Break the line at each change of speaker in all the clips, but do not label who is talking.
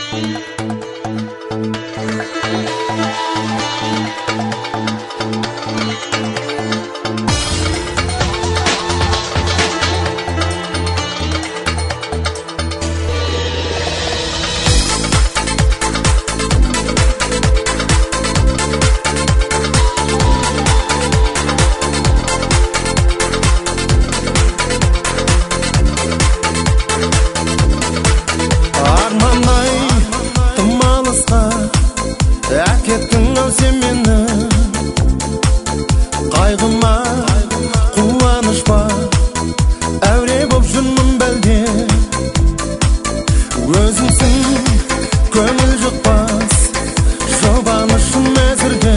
Қайғыма қуаныш бар, әуре боп жүрмін бәлде. Өзіңсің көңіл жұқпас, жұбанышым әзірге.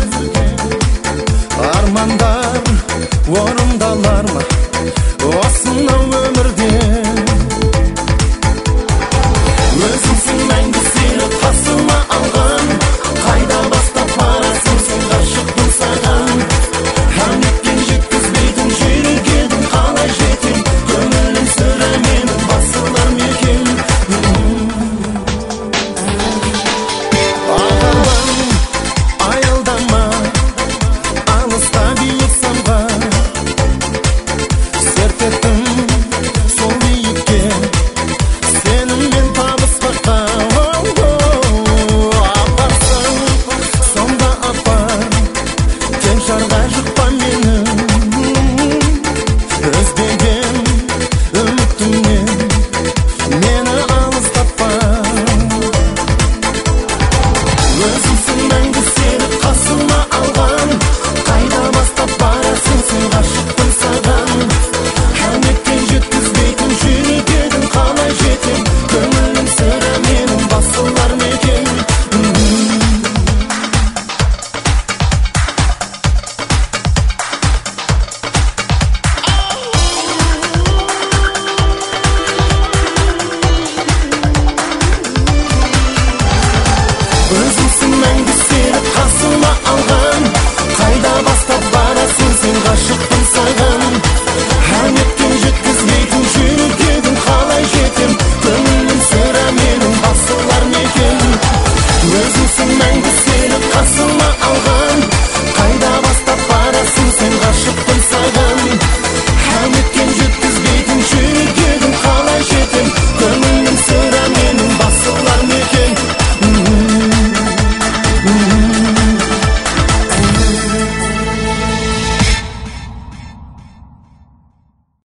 Армандар орындалар ма осынау өмірде? Өзіңсің мәңгі сені қасыма алған, қайда бастап барасың сен ғашықпын саған. Әнеткен жеткізбейтін жүрек едің, қалай жетем, көңілім сірә менің басылар мекен. Ағалым, аялдама, алыста биік самға, серт еттім сол биікке, сеніммен табыспаққа. Апарсың, сонда апар, кеңшарға жұқпа менің, іздеген үмітімнен мені алыстатпа. Өзіңсің мәңгі сені қасыма алған, қайда бастап барасың сен ғашықпын саған. Әнеткен жеткізбейтін жүрек едің, қалай жетем, көңілім сірә менің басылар мекен. Өзіңсің мәңгі сені қасыма алған, қайда бастап барасың сен ғашықпын саған.